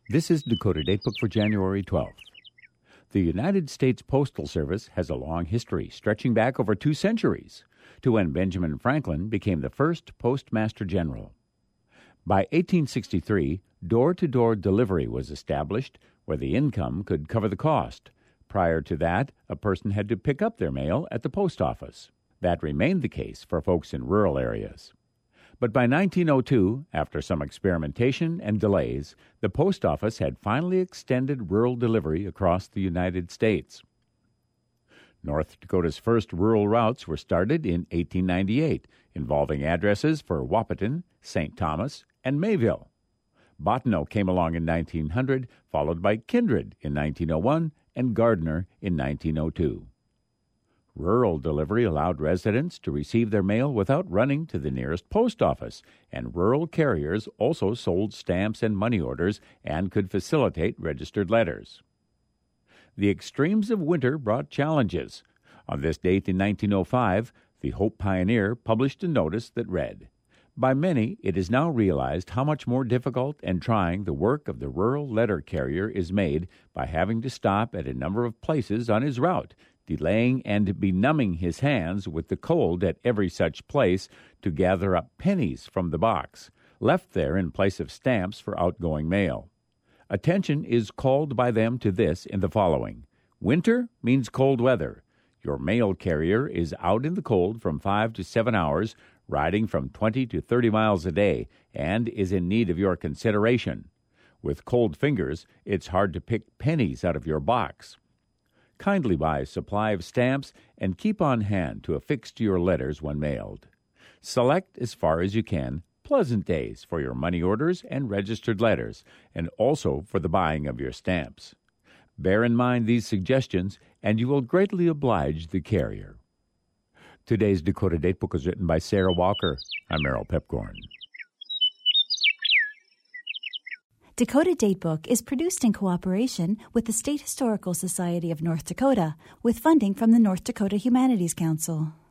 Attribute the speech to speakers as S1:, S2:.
S1: This is Dakota Datebook for January 12th. The United States Postal Service has a long history stretching back over 2 centuries to when Benjamin Franklin became the first Postmaster General. By 1863, door-to-door delivery was established where the income could cover the cost. Prior to that, a person had to pick up their mail at the post office. That remained the case for folks in rural areas. But by 1902, after some experimentation and delays, the post office had finally extended rural delivery across the United States. North Dakota's first rural routes were started in 1898, involving addresses for Wahpeton, St. Thomas, and Mayville. Bottineau came along in 1900, followed by Kindred in 1901 and Gardner in 1902. Rural delivery allowed residents to receive their mail without running to the nearest post office, and rural carriers also sold stamps and money orders and could facilitate registered letters. The extremes of winter brought challenges. On this date in 1905, the Hope Pioneer published a notice that read, "By many it is now realized how much more difficult and trying the work of the rural letter carrier is made by having to stop at a number of places on his route, delaying and benumbing his hands with the cold at every such place to gather up pennies from the box, left there in place of stamps for outgoing mail. Attention is called by them to this in the following. Winter means cold weather. Your mail carrier is out in the cold from 5 to 7 hours, riding from 20 to 30 miles a day, and is in need of your consideration. With cold fingers, it's hard to pick pennies out of your box. Kindly buy a supply of stamps and keep on hand to affix to your letters when mailed. Select, as far as you can, pleasant days for your money orders and registered letters, and also for the buying of your stamps. Bear in mind these suggestions, and you will greatly oblige the carrier." Today's Dakota Datebook was written by Sarah Walker. I'm Merrill Pepcorn.
S2: Dakota Datebook is produced in cooperation with the State Historical Society of North Dakota with funding from the North Dakota Humanities Council.